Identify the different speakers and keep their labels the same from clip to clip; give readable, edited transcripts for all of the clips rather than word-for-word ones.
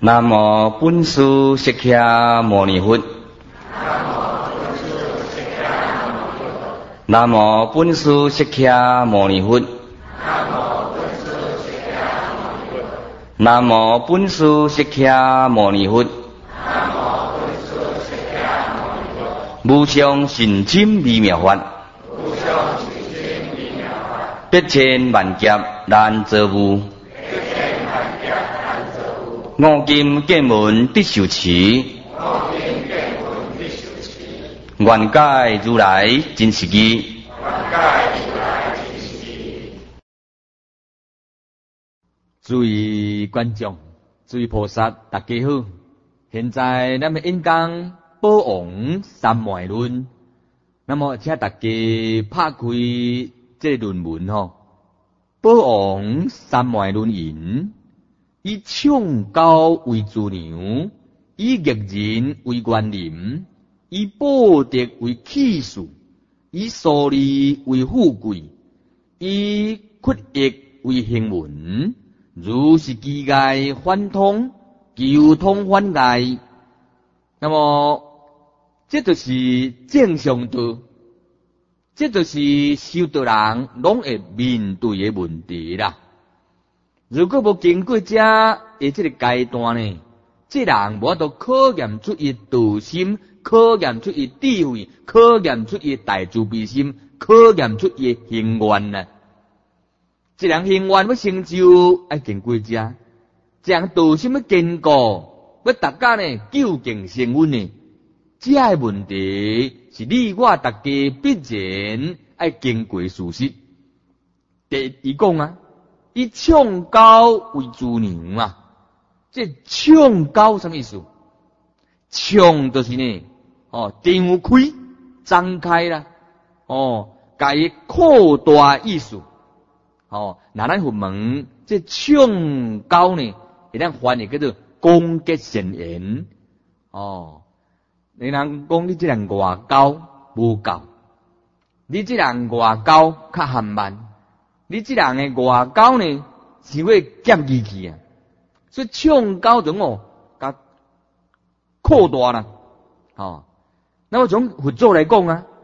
Speaker 1: 南无本师释迦牟尼佛。南无本师释迦牟尼佛。南无本师释迦牟尼佛。无上甚深微妙法，百千万劫难遭遇。五金见闻必受持，愿解如来真实义。诸位观众，诸位菩萨，大家好。现在咱们演讲宝王三昧论，那么请大家拍开这论文吼。宝王三昧论言：以唱高为主娘，以乐人为园林，以宝德为器数，以疏利为富贵，以屈益为行文。如是机界反通，求通反界。那么这就是正常道，这就是修道人拢会面对的问题啦。如果无经过这的这个阶段呢，这人无法度考验出伊道心，考验出伊智慧，考验出伊大慈悲心，考验出伊行愿啦。这人行愿要成就，要经过这人道心要坚固，要大家呢究竟成稳呢？这个问题是你我大家必然要经过事实。第一讲啊，以唱高为主娘啊，这唱高什么意思？唱就是呢，张开、张开啦，加以扩大意思。那咱佛门这唱高呢，会当翻译叫做攻击善言。你人讲你这人外高无够，你这人外高较含慢，你这人的外高呢是会减义气啊。所以唱高种甲扩大啦。那么从佛祖来讲啊，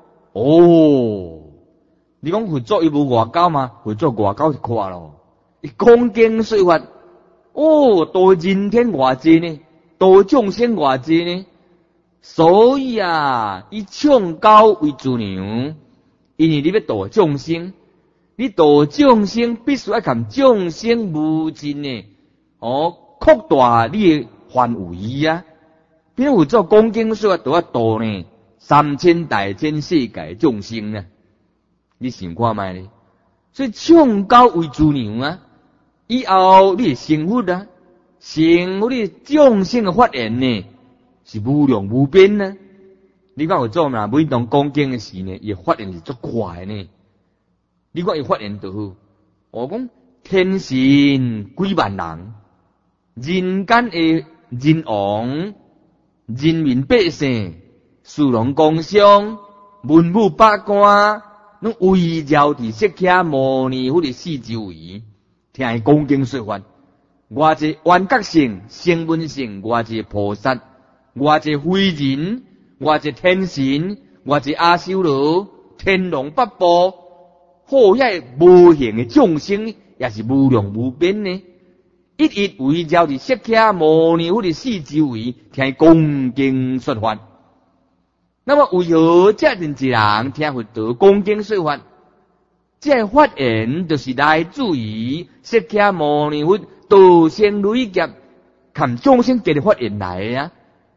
Speaker 1: 你讲佛祖伊无外高吗？佛祖外高是夸咯，伊讲经说法，度人天偌济呢，度众生偌济呢。所以啊，以唱高为主娘，因为你要度众生，你度众生必须要看众生无尽呢，扩大你的范围啊。比如佛祖讲经说法，都要度呢3000大千世界众生啊。你想看卖咧？所以唱高为主娘啊，以后你成佛啊，成佛你众生的发言呢，是无量无边呢。你看有做嘛？每当讲经的时呢，伊发言是足快呢。你看伊发言就好，我讲天神几万人，人间的人王、人民百姓、士农工商、文武百官。拢围绕伫释迦牟尼佛的四周围，听伊讲经说法。偌济缘觉性、声闻性，偌济菩萨，偌济非人，偌济天神，偌济阿修罗、天龙八部，好遐无形的众生，也是无量无边呢。一一围绕伫释迦牟尼佛的四周围，听伊讲经说法。那么为何这阵一人听佛陀讲经说法？这发言就是来自于释迦牟尼佛道生累劫看众生结的发言来啊。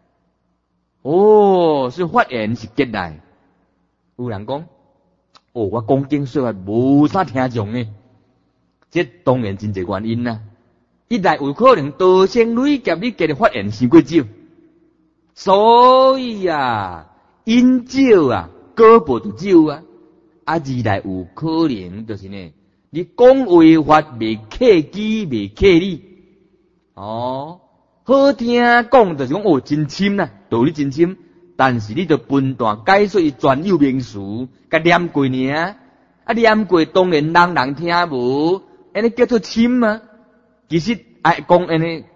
Speaker 1: 所以发言是结来。有人讲，我讲经说法无啥听众呢，这当然真侪原因啦。一来有可能道生累劫你结的发言伤过少，所以啊。因少啊，果报就少啊。二来有可能就是呢，你讲话法未客气，未客理。好听讲就是讲真深啦，道理真深。但是你就分段解说伊专有名词，甲念过尔。念过当然人听无，安尼叫做深啊。其实爱讲安尼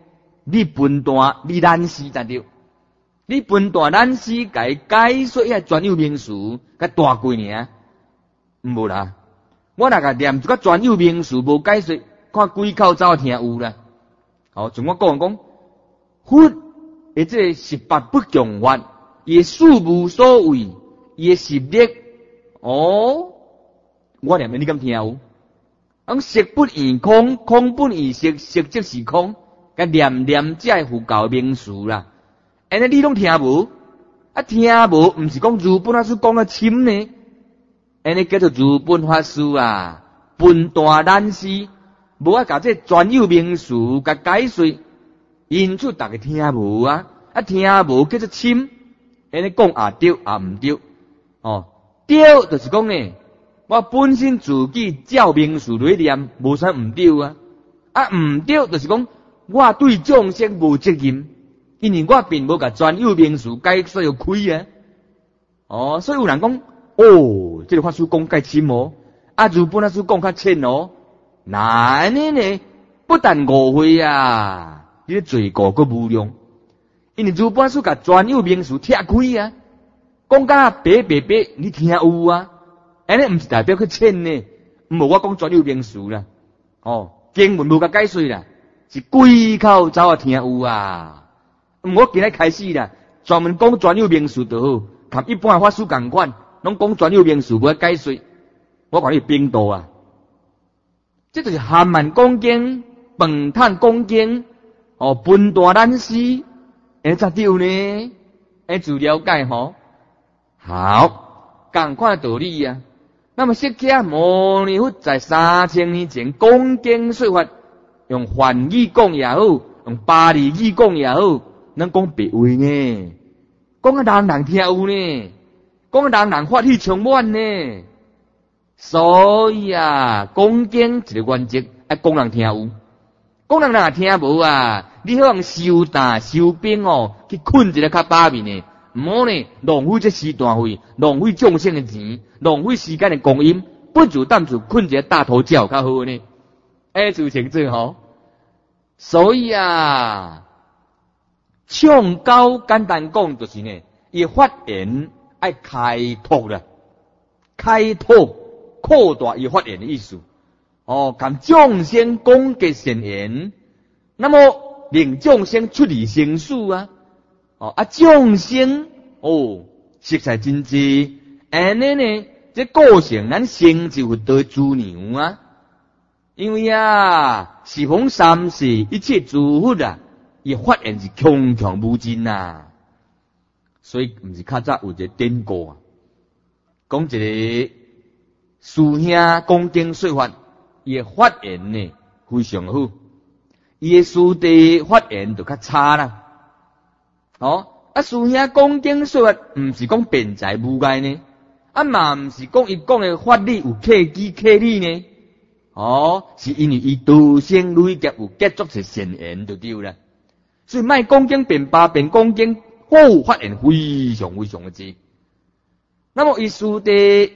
Speaker 1: 你分段，你难死才对。你分段难死，甲伊解说遐专有名词，甲大过尔，无啦。我若甲念一个专有名词无解说，看几口走听有啦。哦，像我讲，佛诶，这18不强法，伊事无所谓，伊诶实力，哦，我念你敢听有？色不异空，空不异色，色即是空，甲念才会符合名词啦。安尼你拢听无？啊，听无，毋是讲如本法师讲啊深呢？安尼叫做如本法师啊，分段难思，无啊，甲这专有名词甲解说，因此大家听无啊，啊听无叫做深。安尼讲啊对啊毋对？哦，对就是讲呢，我本身自己照名词来念，无啥毋对啊。啊毋对就是讲，我对众生无责任。因为我并无甲专有名词解说有开啊，哦，所以有人讲，哦，这个法师讲介深哦，啊，如本法师讲较浅哦，那呢，不但误会啊，你的罪过阁无量，因为如本法师甲专有名词拆开啊，讲甲白，你听有啊，安尼毋是代表较浅呢，无我讲专有名词啦，哦，经文无甲解说啦，是几口走啊听有啊。我今日开始啦，专门讲专有名词就好，同一般法师共款，拢讲专有名词无解说。我讲你冰岛啊，这就是含慢讲经、饭坦讲经，哦，分段难思，才对呢，自了解吼。好，共款道理啊。那么释迦牟尼佛在3000年前讲经说法，用梵语讲也好，用巴利语讲也好。咱讲别话呢，讲啊人听有呢，讲啊人法喜充满呢。所以啊，讲经一个原则，爱讲人听有，讲人若听无啊，你好用收担收兵哦，去困一个较把面呢，唔好呢，浪费这时段费，浪费众生的钱，浪费时间的光阴，不如当作困一个大头觉较好呢。就成这吼。所以啊。唱高简单讲就是呢，伊发言爱开拓啦，开拓扩大伊发言的意思。哦，跟众生讲结善缘，那么令众生出离生死啊。哦啊，众生哦，实在真济，安尼呢，这个性咱成就得资粮啊。因为啊，十方三世一切诸佛啊。伊发言是强强无尽呐，所以毋是较早有一个典故啊，讲一个师兄讲经说法，伊发言呢非常好，伊师弟发言就较差啦。哦，啊师兄讲经说法，毋是讲辩才无碍呢，啊嘛毋是讲伊讲的法理有客机客理呢，哦，是因为伊道生累劫有结足是善言就对啦。所以卖讲经变巴变讲经，好发言非常非常的多。那么伊师弟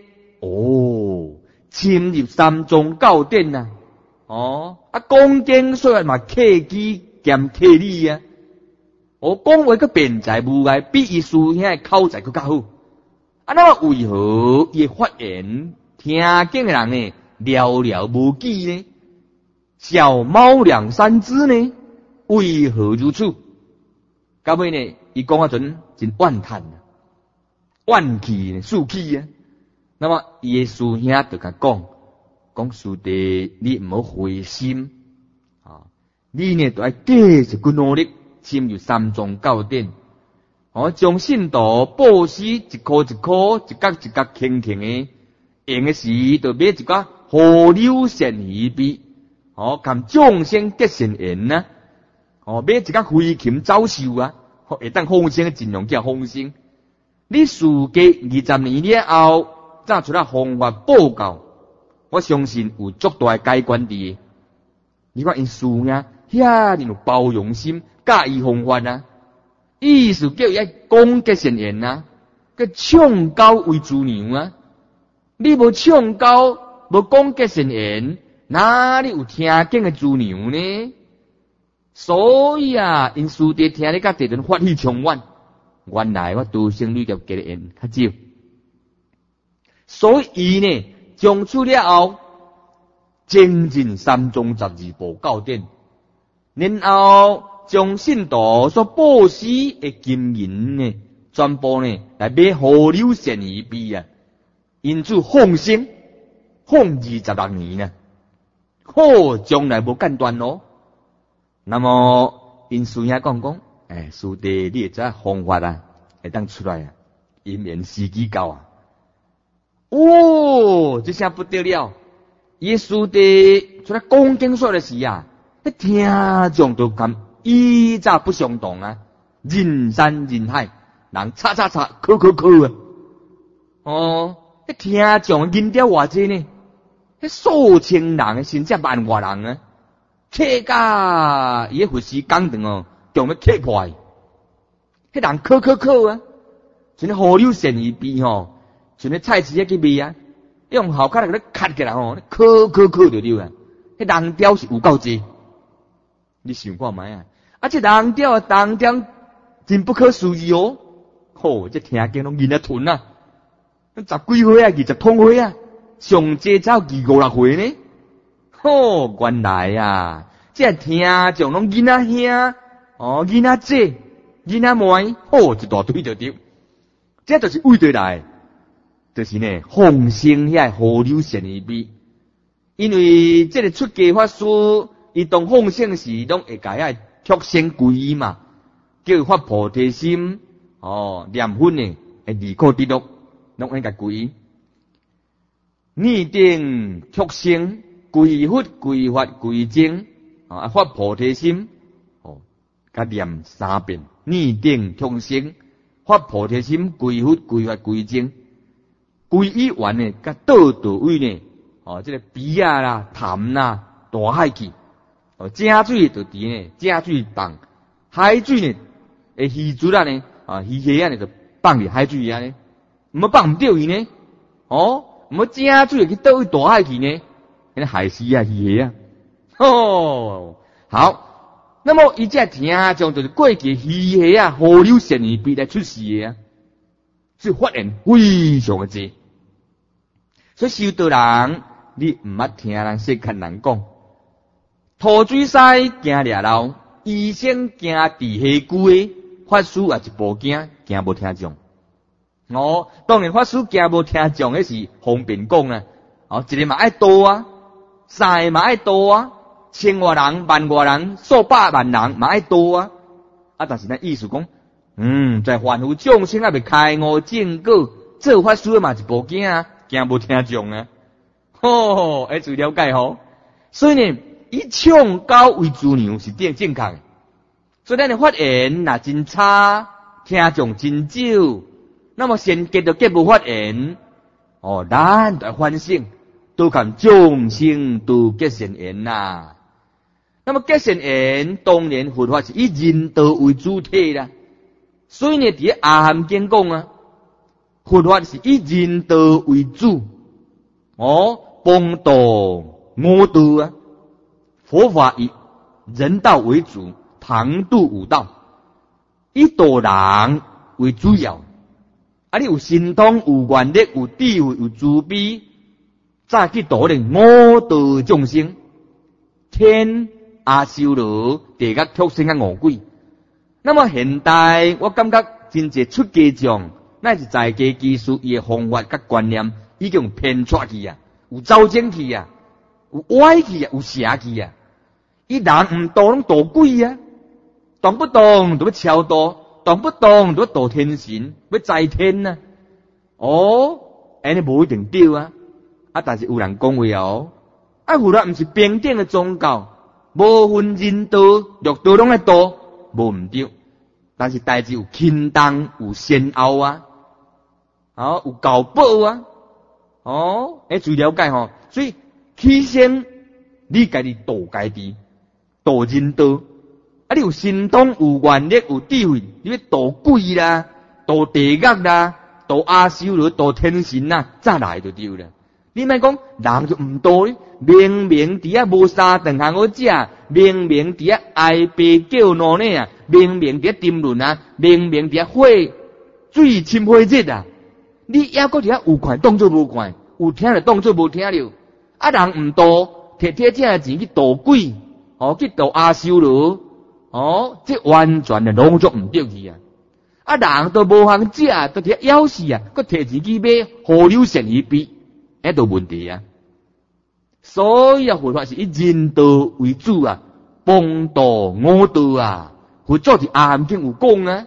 Speaker 1: 深入三宗教典啊，讲经说法嘛客机兼客理啊，讲话个辩才无碍，比伊师兄的口才更较好。啊，那么为何伊发言听经的人呢寥寥无几呢？小猫2、3只呢？为何如此？到尾呢？伊讲啊阵真怨叹啊，怨气呢，怒气啊。那么伊的师兄就甲讲师弟，你唔好灰心啊！你呢都要继续去努力，深入三宗教典，将信徒布施一颗一颗、一角一角轻轻的，用的时就买一个河流善鱼币，跟众生结善缘啊！买一个飞禽走兽啊，会当放生的尽量叫放生。你事隔20年了后，再出来方法报告，我相信有足大的改观伫。你看因师兄遐尼有包容心，教伊方法啊，意思叫伊爱讲结善缘啊，个唱高为主娘啊。你无唱高，无讲结善缘，哪里有听经的主娘呢？ 所以啊，因师弟听你甲地人发起冲远，原来我独生女甲结的缘较少，所以伊呢，将出了后，精进312部教典，然后将信徒所布施的金银呢，全部呢来买河流善义币啊，因此放生，放26年呢，好，将来无间断咯。那么因师兄讲，师弟你这方法啊，会当出来啊，因缘时机到啊。哦，这下不得了！耶稣弟出来讲经说的是啊，那听众都咁依早不相同啊，人山人海，人叉啊，哦，那听众人掉偌济呢？那数千人，甚至万外人啊！客家伊个佛师讲堂哦，强要客破，迄人靠啊，像那河流善义币吼，像那菜市仔去卖啊，用好卡来给砍起来吼，靠就对啊，迄人雕是有够济，你想看卖啊？啊，这人雕真不可思议哦！吼，这听经拢囡仔囤啊，10几岁啊，20通岁啊，上济才有2、5、6岁呢。哦，原来啊，这听众拢囡仔兄，哦，囡仔姐，囡仔妹，哦，一大堆就对。这就是为对来，就是呢，放生遐河流善义币。因为这个出家法师，伊当放生时，拢会甲遐畜生皈依嘛，叫发菩提心，哦，念佛呢，会离苦得乐，拢应该皈依。拟定畜生。归佛、归法、归正，啊，发菩提心，哦，甲念3遍，拟定众生，发菩提心，归佛、归法、归正，归依完呢，甲到位呢，哦，这个鱼啊啦、潭啦、大海去，哦，正水就伫呢，正水放，海水呢，鱼珠啊呢，啊，鱼虾啊呢，就放伫海水啊呢，唔好放唔到伊呢，哦，唔好正水去倒去大海去呢。那海狮啊，鱼啊，哦，好。那么一只听众就是过去鱼虾啊，河流善义币来出世的啊，是发现非常的多。所以修道人，你唔捌听人说看人讲，土水西惊掠老，医生惊地下龟，法师也一步惊无听众。哦，当然法师惊无听众，那是方便讲啊。哦，一个嘛爱多啊。3个嘛爱多啊，1000外人、万外人、数百万人嘛爱多啊。啊，但是咱意思讲，在凡夫众生还未开悟正果，做法师嘛一步惊啊，惊无听众啊。吼，要注意了解吼。所以呢，以唱高为主牛是正确的。所以咱的发言若真差，听众真少，那么先结就结无发言，哦，咱就反省。都看众生都结善缘呐。那么结善缘，当然佛法是以人道为主体啦。所以呢，伫阿含经讲啊，佛法是以人道为主，哦，帮助魔道啊。佛法以人道为主，旁度五道，以度人为主要。啊，你有神通、有愿力、有智慧、有慈悲。再去度咧五道众生，天阿修罗、地狱畜生啊恶鬼。那么现代我感觉真侪出家众，乃是在家技术伊诶方法甲观念已经偏错去啊，有走精去啊，有歪去啊，有邪去啊。伊人毋度拢度鬼啊，动不动就要超度，动不动就要度天神，要在天啊。哦，安尼无一定对啊。啊，但是有人讲话哦，啊，佛法毋是平等的宗教，无分人道、六道拢爱度，无毋对。但是代志有轻重，有先后啊，哦，有交报啊，哦，注意了解吼。所以起先你家己度家己，度人道，啊，你有神通、有愿力、有智慧，你要度鬼啦，度地狱啦，度阿修罗、度天神啦，再来就对了。 你莫讲人就毋多咧，明明伫遐无三顿通好食，明明伫遐爱白叫闹呢啊，明明伫遐争论啊，明明伫遐火水深火热啊，你还搁伫遐有看当作无看，有听就当作无听了。啊，人毋多，摕摕这钱去渡鬼，去渡阿修罗，这完全就拢做毋对去啊！啊，人都无通食，都摕枵死啊，搁摕钱去买河流鳝鱼比，迄都问题啊！所以啊，佛法是以人道为主啊，帮助我道啊，佛祖伫阿含经有讲啊。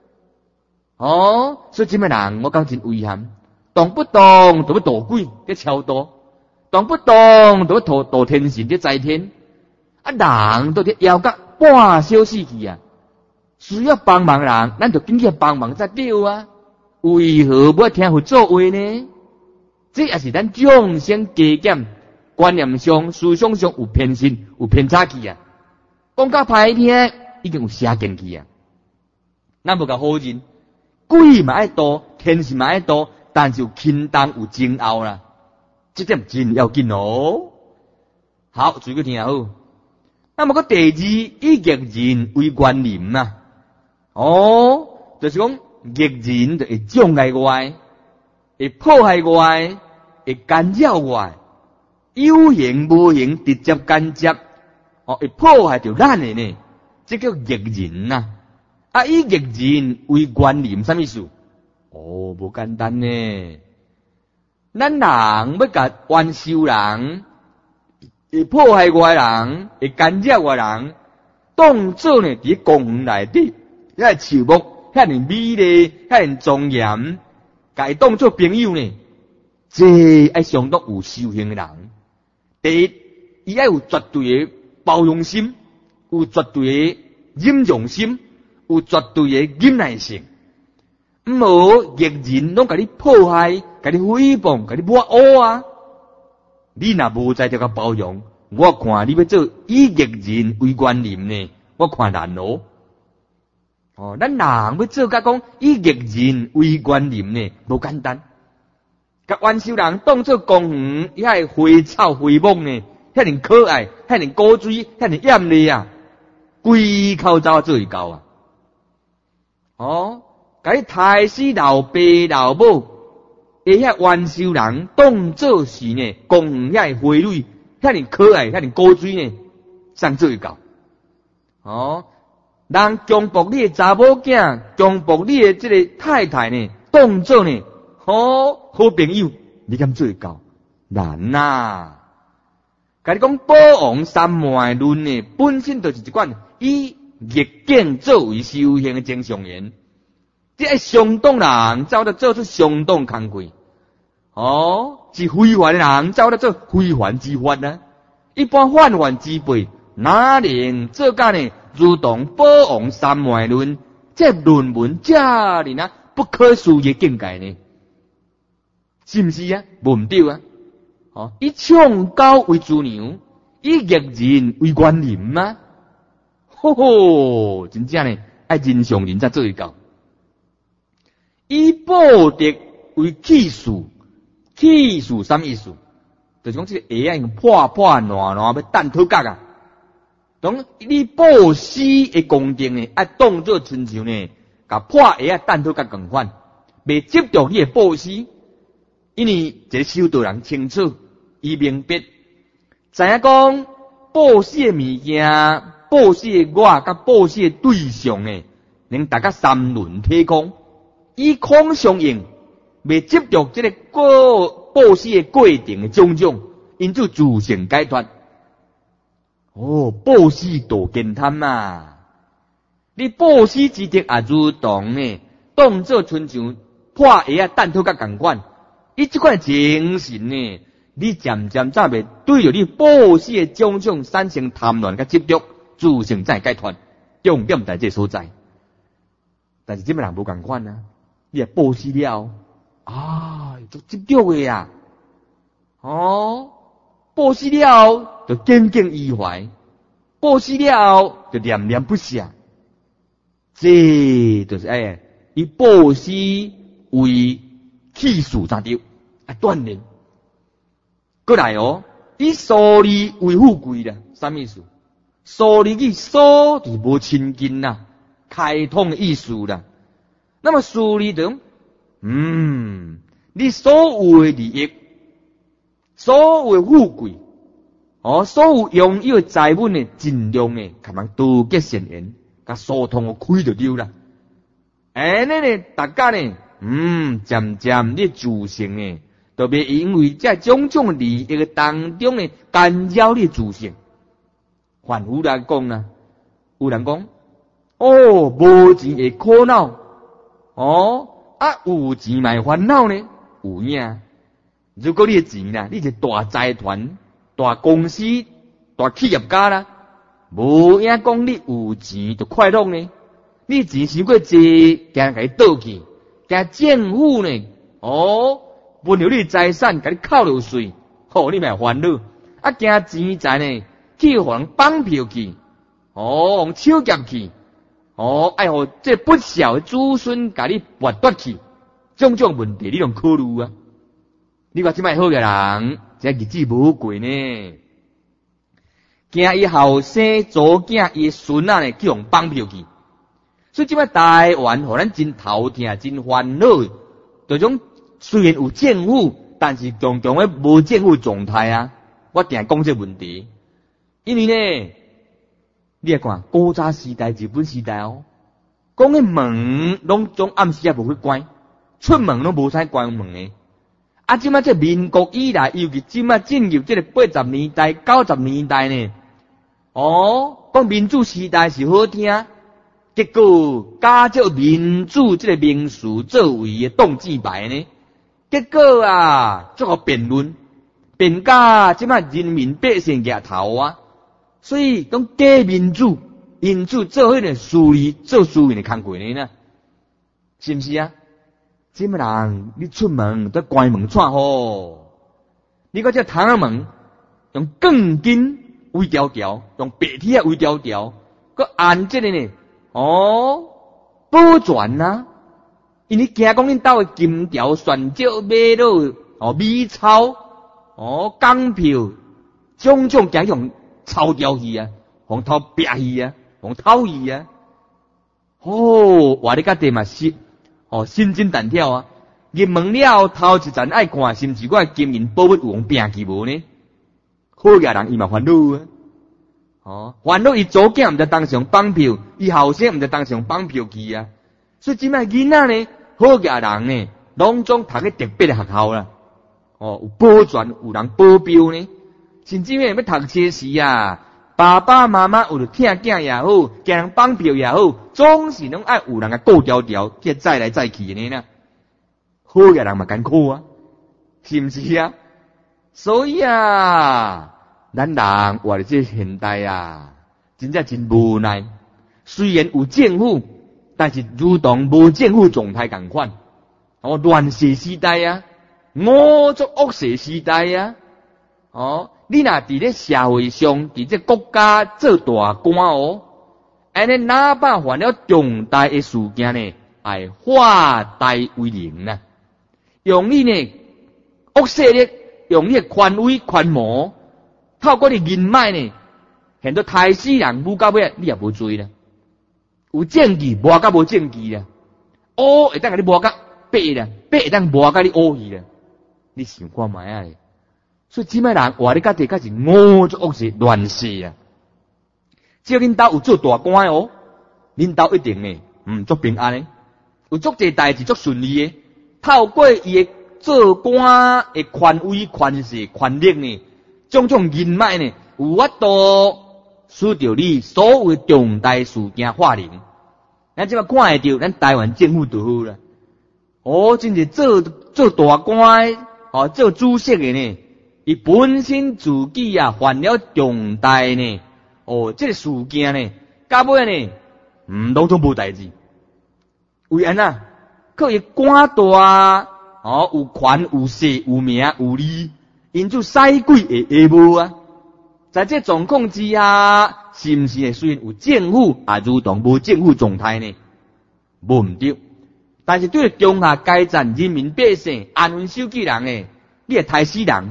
Speaker 1: 所以这么人我讲真遗憾，动不动就要渡鬼在超度，动不动就要渡天神在在天，啊，人都伫枵甲半小死去啊！需要帮忙人，咱就紧去帮忙才对啊！为何不听佛祖话呢？这也是咱众生加减观念上、思想上有偏心、有偏差去啊！讲甲歹听，已经有邪见去啊！咱无甲好人，鬼嘛爱多，天神嘛爱多，但是有轻重有争拗啦，这点真要紧哦。好，注意听好。那么个第二，以逆人为原林呐。就是讲逆人就会障碍我，会破坏我，会干扰我，有形无形直接间接，会破坏着咱的呢，这叫逆人呐。啊，以逆人为原林，什么意思？无简单呢。咱人要甲冤仇人，会破坏我的人，会干扰我的人，当作呢伫公园内底。遐树木遐尼美丽，遐尼庄严，甲伊当作朋友呢，这爱相当有修行的人。第一，伊爱有绝对的包容心，有绝对的忍容心，有绝对的忍耐性。毋好逆人拢甲你破坏，甲你诽谤，甲你抹黑啊！你若无在这个包容，我看你要做以逆人为原林呢，我看难哦。咱人要做甲讲以逆人为原林呢，无简单。甲冤仇人当作公园，遐花草花木呢，遐尼可爱，遐尼古水，遐尼艳丽啊，规口走做会到啊！甲你杀死老爸老母，遐冤仇人当作是呢公园遐花蕊，遐尼可爱，遐尼古水呢，上做会到人强迫你的查某囝，强迫你的这个太太呢，当作呢，好朋友，你敢做会到？难呐！甲你讲宝王三昧论呢，本身就是一款以逆境作为修行的正常言。这相当人走得做出相当工课，是非凡的人走得做非凡之法啊！一般泛泛之辈，哪能做甲呢？如同宝王三昧论，这论文这里呢不可思议境界呢，是不是啊？无唔对啊！以唱高为主牛，以逆人为原林吗？真正呢，爱人上人才做会到。以暴敌为气数，气数什么意思？就是讲这个鞋啊，破烂要弹头角啊。当你报死的功德呢，爱当作亲像呢，甲破鞋啊弹头甲共款，未执着你的报死，因为这个修道人清楚，伊明白，知影讲报死的物件、报死的我甲报死的对象呢，能大家三轮体空，以空相应，未执着这个报死的过程的种种，因此自性解脱。报死多简单嘛！你报死之德也如同呢，当作亲像破鞋啊弹头甲共款，伊这款精神呢，你渐渐才袂对着你报死的种种产生贪恋甲执着，自性才解脱。重点在这所在。但是这么人无共款啊！你也报死了，就执着的呀！报死了就耿耿于怀，报死了就念念不舍。这就是以报死为气数才对，锻炼。 过来哦，以数理为富贵啦，什么意思？数理语数就是无亲近啦，开通的意思啦。那么数理中，你所有的利益，所有的富贵，所有拥有的财物呢，尽量呢，甲人多结善缘，甲疏通开就对啦。安尼呢，大家呢，渐渐你自信呢，特别因为这种种利益的当中呢，干扰你自信。反复来讲啦，有人讲，无钱会苦恼，有钱嘛会烦恼呢，有影。如果你的钱啦，你是大财团、大公司、大企业家啦，无影讲你有钱就快乐呢。你钱伤过济，惊人甲你倒去，惊政府呢，分了你财产，甲你扣落税，你咪烦恼。惊钱财呢，去互人绑票去，互抢劫去，互这不孝的子孙甲你剥夺去，种种问题你拢考虑啊。你话即摆好嘅人，这日子无过呢。惊伊后生左囝伊孙仔呢，去互绑票去。所以即摆台湾互咱真头痛、真烦恼，就种虽然有政府，但是常常诶无政府状态啊。我定讲这问题，因为呢，你来看古早时代、日本时代讲诶门拢总暗时也无去关，出门拢无使关门诶。即摆这民国以来，尤其即摆进入这个80年代、90年代呢，讲民主时代是好听，结果加这民主这个名词作为的挡箭牌呢，结果足好辩论，辩甲即摆人民百姓额头啊，所以讲假民主，民主做迄个私利做私人的工作呢，是不是啊？即么人，你出门都关门串好，你个这窗仔门用钢筋围条条，用白铁围条条，个按这个呢，保全啊，因为惊讲恁兜的金条、旋石、马路、米草、钢票，种种惊用抄掉去啊，红头劈去啊，红偷去啊，话你家地嘛是。心惊胆跳啊！入门了头一站爱看，是毋是我金银宝物有用拼去无呢？好个人伊嘛烦恼啊！烦恼伊祖囝毋知当上绑票，伊后生毋知当上绑票去啊！所以即摆囡仔呢，好个人呢，拢总读个特别的学校啦。有保全，有人保镖呢，甚至要读册时啊。爸爸妈妈有着疼囝也好，惊人绑票也好，总是拢爱有人个顾条条，去再来再去呢啦。好个人嘛艰苦啊，是毋是啊？所以咱人活伫这现代真正真无奈。虽然有政府，但是如同无政府状态共款。乱世时代恶作恶世时代你若伫咧社会上，伫这国家做大官安尼哪怕犯了重大的事件呢，爱化大为零啦。用你呢恶势力，用你的权威权谋，透过你人脉呢，很多太死人无到尾，你也无追啦。有证据，无甲无证据啦。会当甲你无甲白啦，白会当无甲你去啦。你想看卖啊？所以即摆人活咧家己，较是恶作恶事乱世啊！只要恁兜有做大官恁兜一定呢，做平安的，有做这代志做顺利的。透过伊的做官的权威、权势、权力呢，种种人脉呢，有法度使到你所有的重大事件化零。咱即摆看会到，咱台湾政府就好啦。真是做大官做主席的呢。伊本身自己犯了重大呢，这个事件呢，到尾呢，拢总无代志。为安靠伊官大有权有势有名有利，因此使鬼会无在这状况之下，是毋是虽然有政府如同无政府状态呢？无毋对，但是对中下阶层人民百姓安分守己人呢，你会害死人。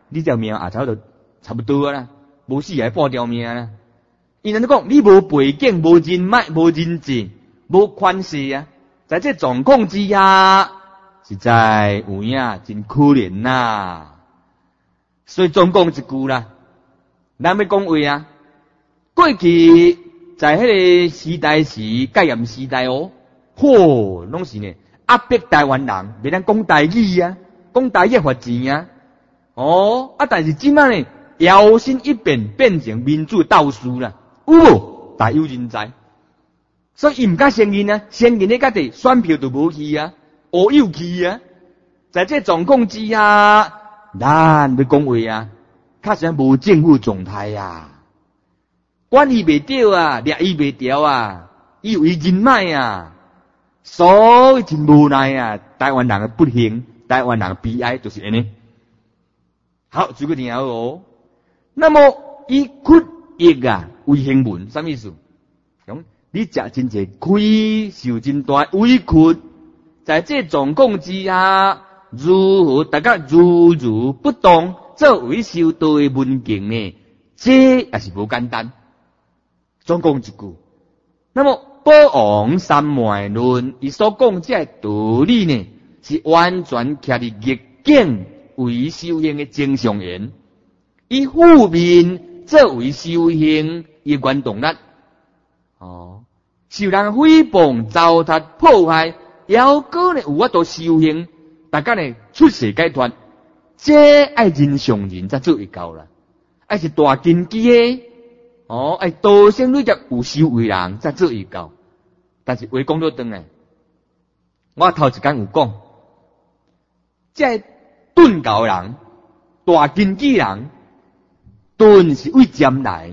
Speaker 1: 你条命啊差不多啦，无死还半条命啦。伊人讲你无背景、无人脉、无人际、无关系啊，在这状况之下，实在有影真可怜呐。所以总讲一句啦，咱要讲话啊，过去在迄个时代是戒严时代哦，拢是呢压迫台湾人，袂当讲台语啊，讲台语罚钱啊。但是即摆呢，摇身一变变成民主斗士啦，有无？大有人在。所以伊毋敢承认啊，承认咧家己选票就无去啊，乌有去啊。在这状况之下，咱要讲话啊，确实无政府状态啊，管伊袂着啊，掠伊袂调啊，伊有伊人脉啊，所以真无奈啊。台湾人的不幸，台湾人的悲哀就是安尼。好，这个听好哦。那么以屈役啊为行文，什么意思？讲你食真济亏，受真大委屈，在这状况之下，如何大家如不动，作为受道的文景呢？这也是无简单。总讲一句，那么宝王三昧论，伊所讲这道理呢，是完全徛伫逆境为修行的正常言，以负面作为修行的原动力。受人诽谤、糟蹋、迫害，还个呢有法度修行，大家呢出世解脱，这爱人上人才做会到啦，爱是大根基的，爱道生累劫有修为人才做会到。但是话讲到转来，我头一间有讲，这顿教人、大根基人，顿是为占来。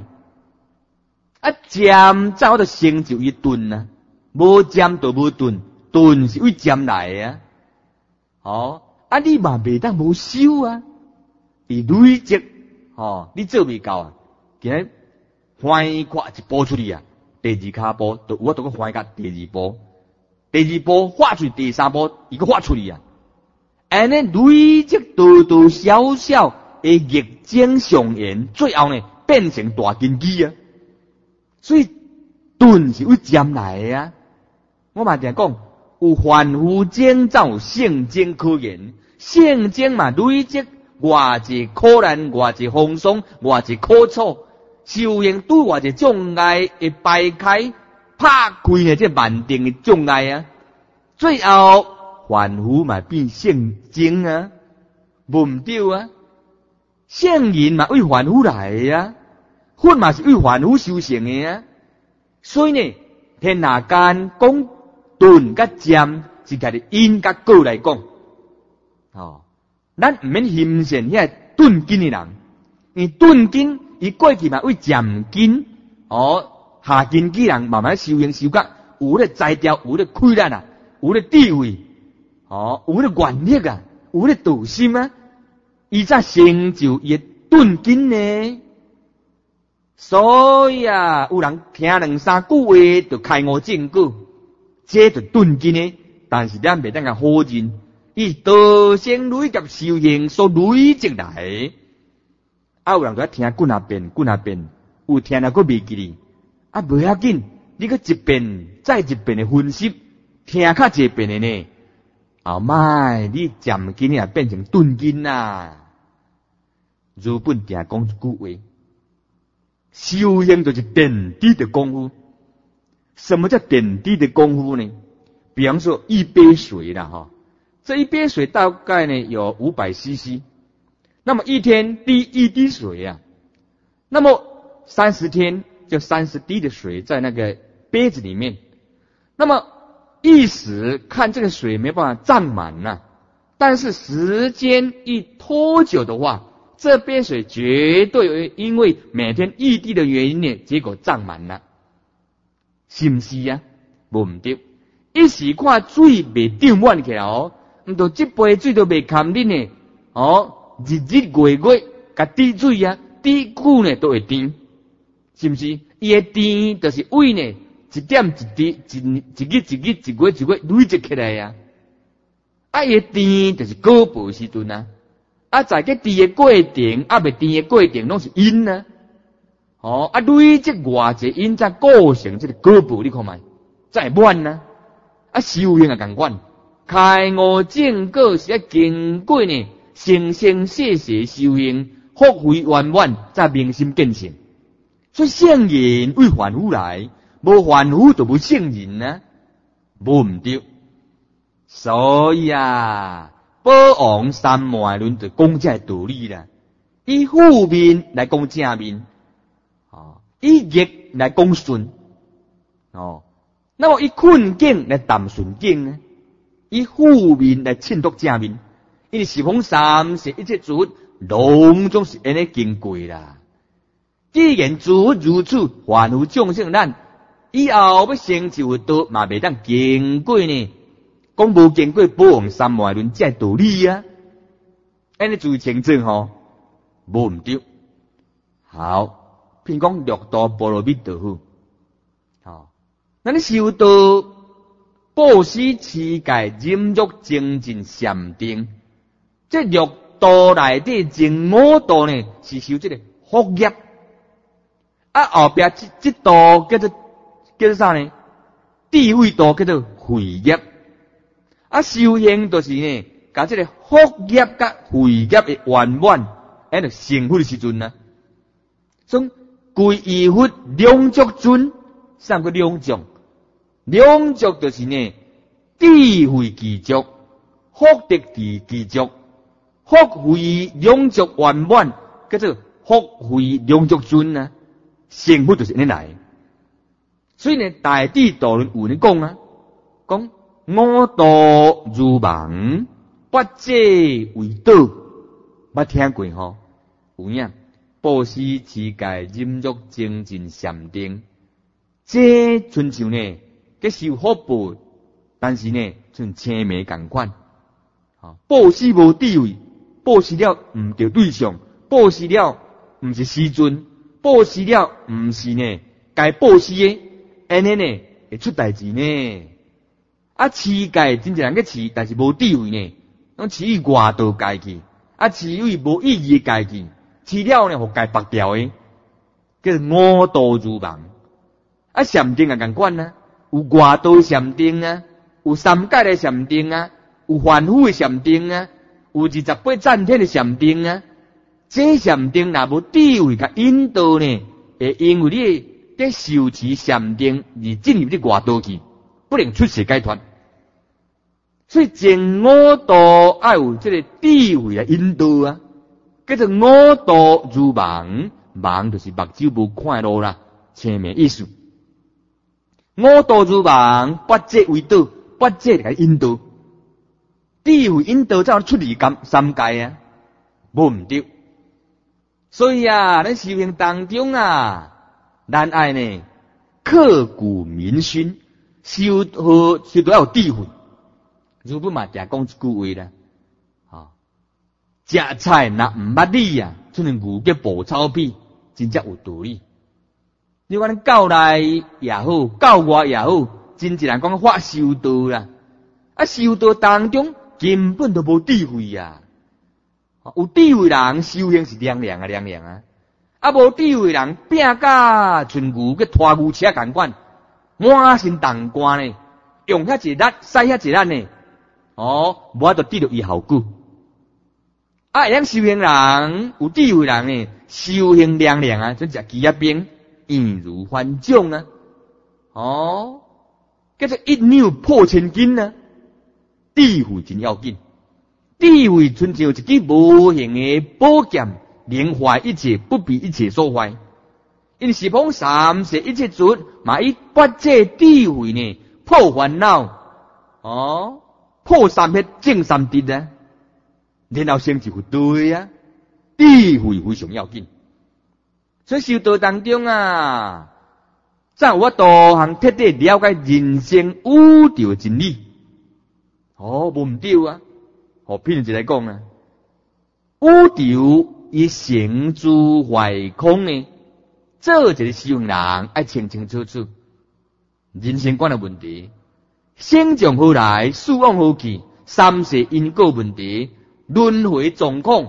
Speaker 1: 占早就成就一顿啊，无占就无顿，顿是为占来啊。你嘛袂当无修啊，你累积，你做未到啊，今日翻跨一步出去啊，第二卡步就有法度去翻跨第二步，第二步画出第三步，伊个画出去啊。安尼累积多少少的逆境上缘，最后呢变成大根基啊。所以顿是为占来的啊！我嘛定讲，有凡夫经才有圣经可言，圣经嘛累积偌济苦难，偌济风霜，偌济苦楚，修行对偌济障碍会摆开，拍开呢这万定的障碍啊！最后凡夫嘛变圣经啊，无毋对啊！圣人嘛为凡夫来啊！佛嘛是为凡夫修行的啊，所以呢，天下间讲顿甲占是家己因甲果来讲，咱唔免欣赏遐顿根的人，因顿根伊过去嘛为占根，下根基人慢慢修行修甲有咧才调，有咧开力啊，有咧智慧，有咧愿力啊，有咧道心啊，伊才成就伊顿根呢。所以啊，有人听两三句话就开悟证果，这就顿根呢。但是咱袂当甲否认，伊道生累劫修行所累积来。有人在听几啊遍，有听了佫袂记哩，袂要紧，你佫一遍再一遍的分析，听较一遍的呢，后摆你渐根也变成顿根啦。如本定讲一句话。修行就是点滴的功夫。什么叫点滴的功夫呢？比方说一杯水啦，这一杯水大概呢有500cc， 那么一天滴一滴水啊，那么30天就30滴的水在那个杯子里面，那么一时看这个水没办法胀满了，但是时间一拖久的话，这杯水绝对会因为每天一滴的原因呢，结果胀满了，是不是啊？无唔对，一时看水未涨满起来唔到这杯水都未堪啉呢，日月甲滴水啊，滴久呢都会甜，是不是？伊的甜就是胃呢，一点一滴，一月累积起来啊。伊的甜就是果报时阵啊。 在个甜的过程，未甜的过程拢是因啊。累积偌济因才构成这个果报，你看卖，才会满啊。修行也同款，开悟正果是要经过呢，生生世世修行，福慧圆满，才明心见性。所以圣人为凡夫来，无凡夫就无圣人啊，无毋对。所以宝王三昧论就讲这道理啦，以负面来讲正面，以逆来讲顺，那么以困境来淡顺境呢？以负面来衬托正面，因为十方三世一切诸拢总是安尼经过啦。既然诸如此，凡夫众生咱以后要成就道，嘛袂当经过呢。讲无经过宝王三昧论这道理啊，安尼注意清楚无毋对。好，譬如讲六道波罗蜜多好，咱修道布施、持戒、忍辱、精进、禅定，这六道内底前五道呢是修这个福业，后壁这道叫做啥呢？智慧道叫做慧业。修行就是呢，甲这个福业甲慧业的圆满，就成佛的时阵啊。所以归依佛两足尊，三个两足，两足就是呢，智慧具足，福德具足，福慧两足圆满，叫做福慧两足尊啊。成佛就是安尼来。所以呢，大智度论有人讲讲。五道如梦，八者为道，捌听过有影布施、持戒、忍辱、精进、禅定，这亲像呢，个受福报，但是呢，像青梅同款。布施无智慧，布施了毋对对象，布施了毋是时阵，布施了毋是呢该布施的，安尼呢会出代志呢。持戒真正人个持，但是无智慧呢，拢持于外道戒去，持于无意义的戒去，持了呢，互戒白掉的，叫五道如梦。禅定也同款啊，有外道禅定啊，有三界的禅定啊，有凡夫的禅定啊，有28赞天的禅定啊。这禅定若无智慧甲引导呢，会因为你在受持禅定而进入你外道去。不能出世解脱，所以前五道要有这个智慧来引导啊，叫做五道如梦，梦就是目睭无看路啦，前面意思。五道如梦，八者为道，八者来引导，智慧引导才能出离三界啊，无毋对。所以咱修行当中咱爱呢刻骨铭心。修都要有智慧，如本嘛常讲一句话啦，食菜若毋捌理像牛叫捕草比，真正有道理。你看教内也好，教外也好，真正人讲发修道啦，修道当中根本都无智慧有智慧人修行是凉凉无智慧人拼甲像牛叫拖牛车同款。满身重汗呢，用遐一力，使遐一力呢，无法度得到伊效果。像修行人有智慧人呢，修行凉凉真食鸡仔饼，易如反掌叫做一扭破千斤智慧真要紧，智慧亲像一支无形的宝剑，能坏一切，不比一切所坏。因十方三世一切诸嘛以八者智慧呢破烦恼破三业正三谛然后成就佛道智慧非常要紧。所以修道当中才有法度通彻底了解人生宇宙真理无毋对譬如一来讲宇宙以成住坏空呢，做一个修行人爱清清楚楚人生观的问题，生从何来，死往何去，三世因果问题，轮回状况，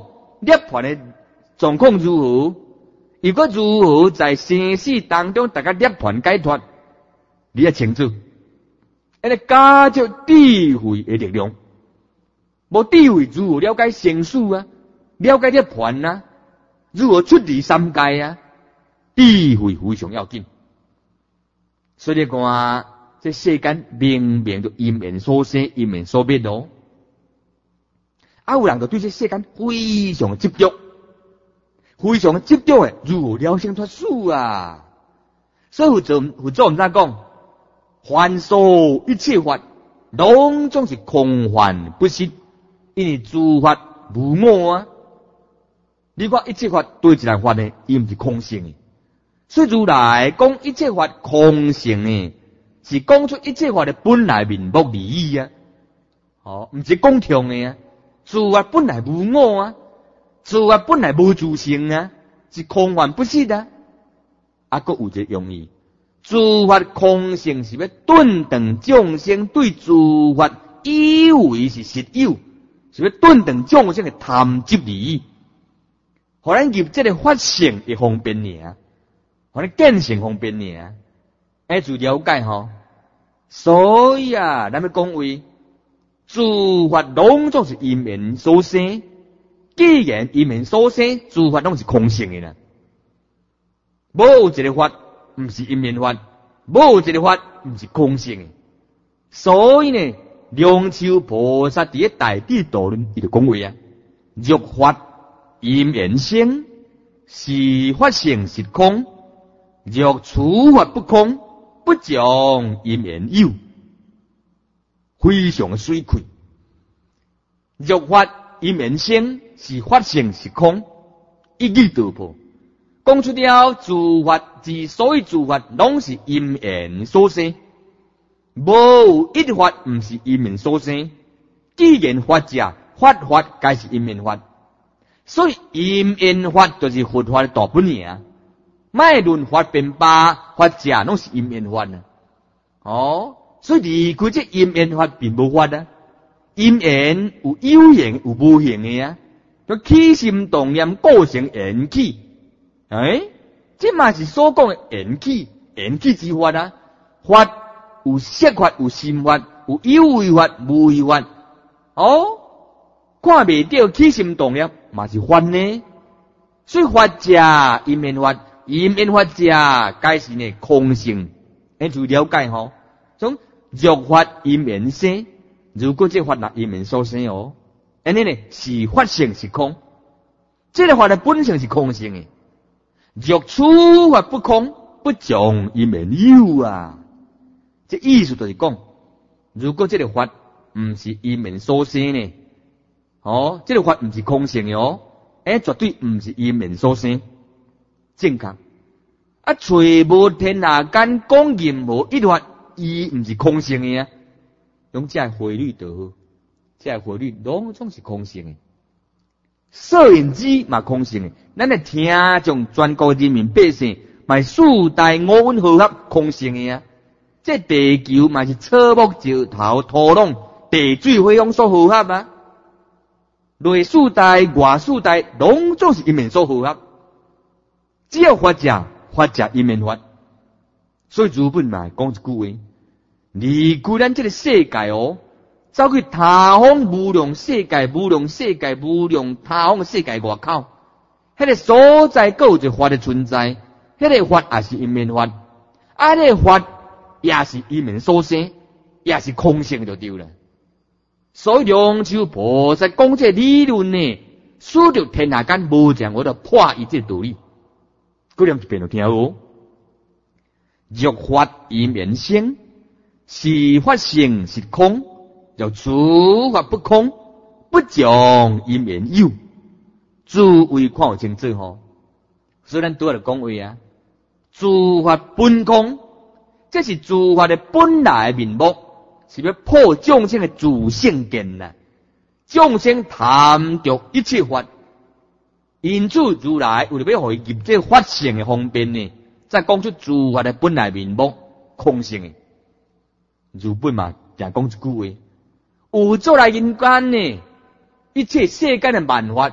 Speaker 1: 涅槃的状况如何？如果如何在生死当中大家涅槃解脱，你要清楚。那加着智慧的力量，无智慧如何了解生死啊？了解涅槃啊？如何出离三界啊？智慧非常要紧。所以讲，这世间明明就因缘所生，因缘所灭咯。有人就对这世间非常执着，非常执着的，如何了生脱死啊？所以佛祖我们讲，凡所一切法，拢总是空幻不实，因为诸法无我啊。你看一切法对一个法呢，伊毋是空性的。所以如来讲一切法空性呢，是讲出一切法的本来面目利益啊。毋是讲通的啊。诸法本来无我啊，诸法本来无自性啊，是空幻不实啊。还有一个用意，诸法空性是要顿断众生对诸法以为是实有，是要顿断众生的贪执利益，互咱入这个法性的方便尔，互咱见性方便尔，就了解吼。所以咱要讲为诸法拢总是因缘所生，既然因缘所生，诸法拢是空性的啦。无一个法毋是因缘法，无一个法毋是空性的。所以呢，龙树菩萨伫个大智度论伊就讲话啊：若法因缘生，是法性是空；若处法不空，不将因缘有。非常水亏。若法因缘生，是法性是空，一语道破。讲出了诸法之所以诸法，拢是因缘所生，无一法毋是因缘所生。既然法者，法皆是因缘法，所以因缘法就是佛法的大本营。卖论法变法，法者拢是因缘法啊。所以离开这因缘法并无法啊。因缘有有形有无形的啊，就起心动念构成缘起。这嘛是所讲的缘起，缘起之法啊。法有色法，有心法，有有为法，无为法。看未到起心动念，嘛是法呢。所以法者因缘法，因缘法者皆是呢空性。就了解吼。从若法因缘生，如果这法若因缘所生安尼呢是法性是空，这个法的本性是空性的。若处法不空，不将因缘有啊。这意思就是讲，如果这个法毋是因缘所生呢，这个法毋是空性的绝对毋是因缘所生，正确。找无天下间讲任何一法，伊毋是空性的啊。用这汇率就好，这汇率拢总是空性的。摄影机嘛空性的，咱的听众全国人民百姓嘛四大五蕴和合空性的啊。这地球嘛是草木石头土壤地水火风所和合啊。内四大外四大拢总是因缘所和合，只要法者因缘法。所以儒本嘛讲一句话，离开咱这个世界走去他方无量世界、无量世界、无量他方的世界外口，迄个所在各有一个法的存在，迄个法也是因缘法，迄个法也是因缘所生，也是空性就对了。所以龙树菩萨讲这理论呢，使得天下间无将我就破译这道理。各人一遍就听好。若法因缘生，是法性是空；若处法不空，不将因缘有。诸位看有清楚所以咱拄仔就讲话啊，诸法本空，这是诸法的本来面目，是要破众生的自性见呐。众生贪着一切法，因此如来为了要互伊入这法性的方便呢，再讲出诸法的本来面目空性的。如本嘛常讲一句话，有做来人间呢，一切世间的万法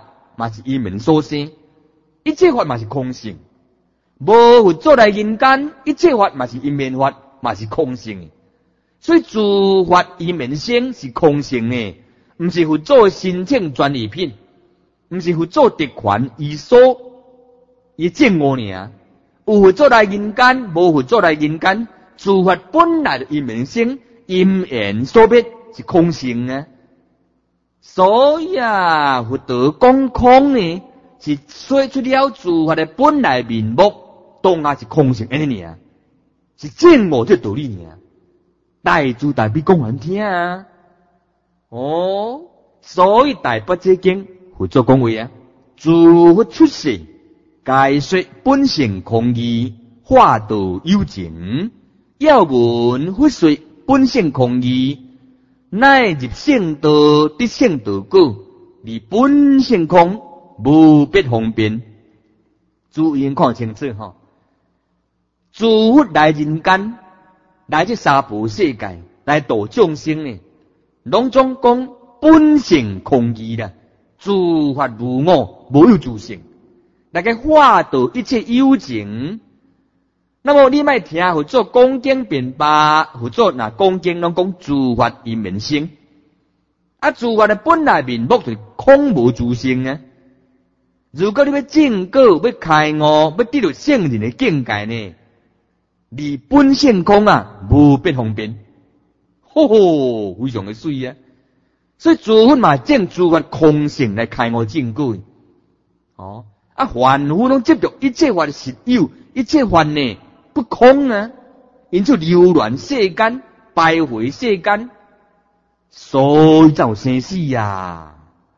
Speaker 1: 嘛是因缘所生，一切法嘛是空性。无佛做来人间，一切法嘛是因缘法，嘛是空性。所以诸法因缘生是空性呢，毋是佛做申请专利品，毋是佛做特权伊所伊证悟尔。有佛做来人间，无佛做来人间，诸法本来的因缘生，因缘所灭是空性啊。所以啊，佛陀讲空呢，是说出了诸法的本来面目，当下是空性安尼尔，是证悟这道理尔。大珠大比讲完听啊，哦，所以大般若经佛做讲话啊，诸佛出世，该说本性空义，化度有情，要闻佛说本性空义，乃入圣道得圣道果，离本性空，无别方便。注意看清楚哈，诸佛来人间。来这三部世界来度众生呢，拢总讲本性空义啦，诸法无我，无有自性，来个化度一切有情。那么你莫听佛做讲经辩白，佛做那讲经拢讲诸法因缘生，啊，诸法的本来面目就是空无自性啊。如果你要证果，要开悟，要得到圣人的境界呢？离本性空啊，无别方便，吼吼，非常的水啊！所以诸佛嘛证诸法空性来开悟证果。哦，啊，凡夫拢接着一切法的实有，一切法呢不空啊，因此流乱世间，徘徊世间，所以才有生死啊。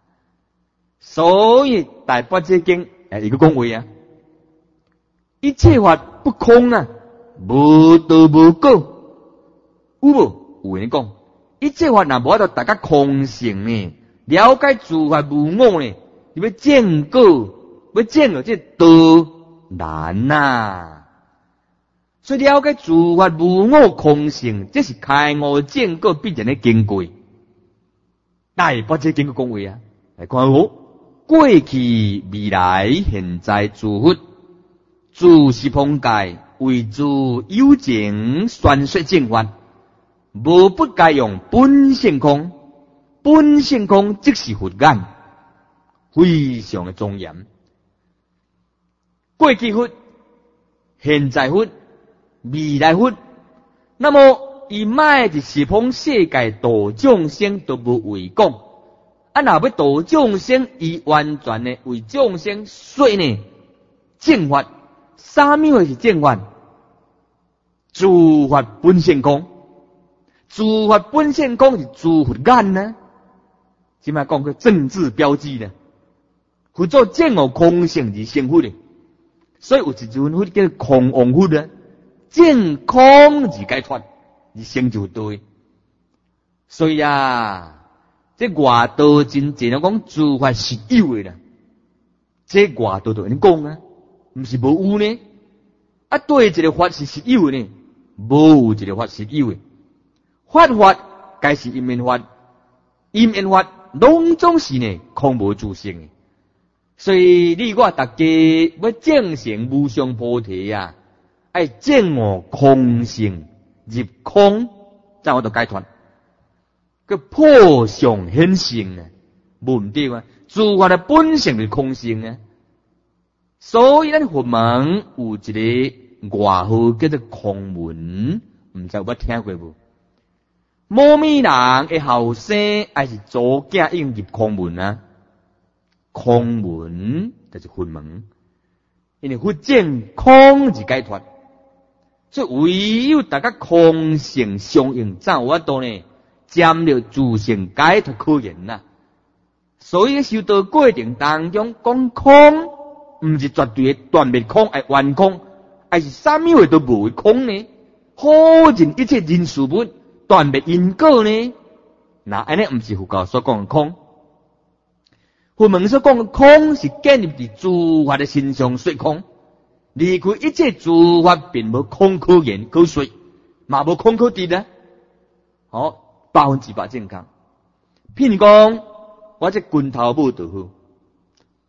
Speaker 1: 所以大般若经一个讲话啊，一切法不空啊。无道无果，有无？有人讲，一切法若无到大家空性呢，了解诸法无我呢，你要证果，要证到这道难呐。所以了解诸法无我空性，这是开悟证果必然的经过。大般若经过讲话啊，来看我过去、未来、现在诸佛，诸十方界。为诸有情宣说正法，无不该用本性空。本性空即是佛眼，非常的庄严。过去佛、现在佛、未来佛，那么伊卖伫十方世界度众生都无为讲，啊，若要度众生，伊完全的为众生说呢正法。啥物事是正法？诸法本性空，诸法本性空是诸佛眼呢。即摆讲个政治标记呢，佛做证悟空性是成佛的，所以有一尊佛叫空王佛呢，证空而解脱，而成就对。所以啊，这外道真济人讲诸法是有的啦，这外道就安尼讲啊。毋是无有呢？啊，对一个法是实有呢，无一个法实有的。法该是因缘法，因缘法拢总是呢空无自性的。所以你我大家要证成无上菩提啊，爱证悟空性入空，才我就解脱。个破相显性啊，无毋对啊，诸法的本性是空性啊。所以咱佛门有一个外号叫做空门，毋知有捌听过无？某咪人的后生还是祖囝应入空门啊？空门就是佛门，因为佛证空是解脱，所以唯有大家空性相应，才有法度呢，占了自性解脱可言呐。所以修道过程当中讲空。毋是绝对的断灭空，系完空，还是啥物事都无空呢？好尽一切人事物断灭因果呢？那安尼毋是佛教所讲的空。佛门所讲的空是建立伫诸法的身上说空，离开一切诸法，并无空可言可说，嘛无空可得啊！好，100%正确。譬如讲，我这拳头舞就好。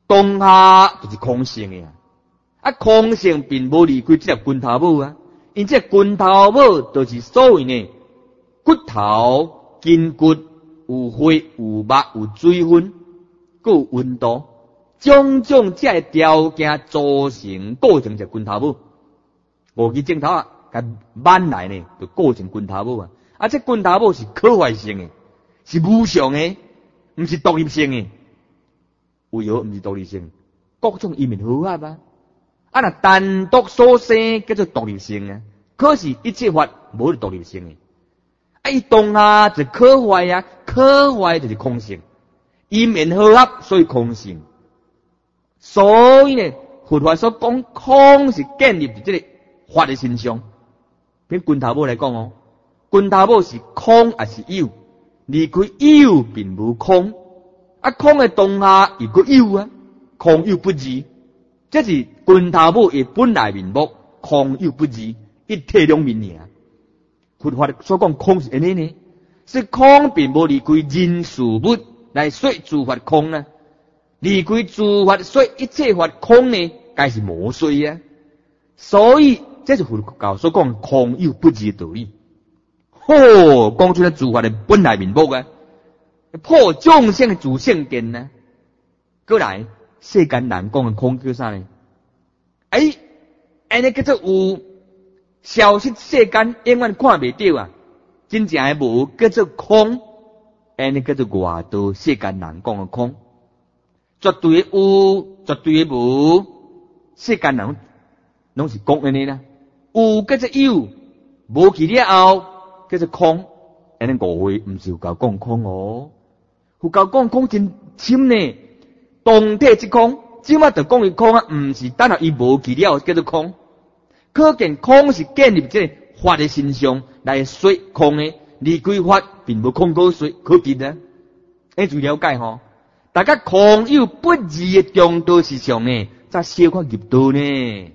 Speaker 1: 当下就是空性的啊，空性并无离开这粒拳头母啊，因这拳头母就是所谓呢骨头、筋骨有血、有肉、有水分，还有温度，种种这条件组成构成这拳头母。无去镜头啊，甲挽来呢，就构成拳头母啊。啊，这拳头母是可坏性的，是无常的，毋是独立性的。为何毋是独立性？各种因缘合合啊。啊，若单独所生叫做独立性啊。可是一切法无独立性的。啊，伊当下就可坏啊，可坏就是空性，因缘合合所以空性。所以呢，佛法所讲空是建立伫这个法的身上。比拳头母来讲哦，拳头母是空还是有？离开有并无空，啊空的当下又个有啊，空有不二，这是拳头母的本来面目，空有不二，一体两面尔。佛法所讲空是安尼呢，是空并无离开人事物来说诸法空呢，离开诸法说一切法空呢，该是无说啊。所以这是佛教所讲空有不二的道理。讲出来诸法的本来面目啊，破众生的自性根呢。过来，世间人讲的空叫啥呢？安尼叫做有消失世间永远看袂到啊，真正的无叫做空，安尼叫做外道世间人讲的空。绝对的有，绝对的无，世间人拢是讲安尼啦。有叫做有，无去了后叫做空。安尼误会毋是佛教讲空哦，佛教讲空真深呢。当体即空，即马就讲伊空啊，毋是等下伊无去了叫做空。可见空是建立这个法的身上来说空的，离开法并无空可说可见啊。你注意了解吼，大家空有不二的中道思想呢，才小可入道呢。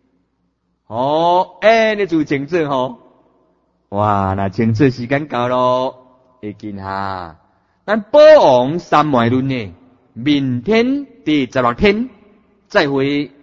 Speaker 1: 你就清楚吼。哇，那清楚时间到咯，会见下。咱宝王三昧论呢，明天第16天再会。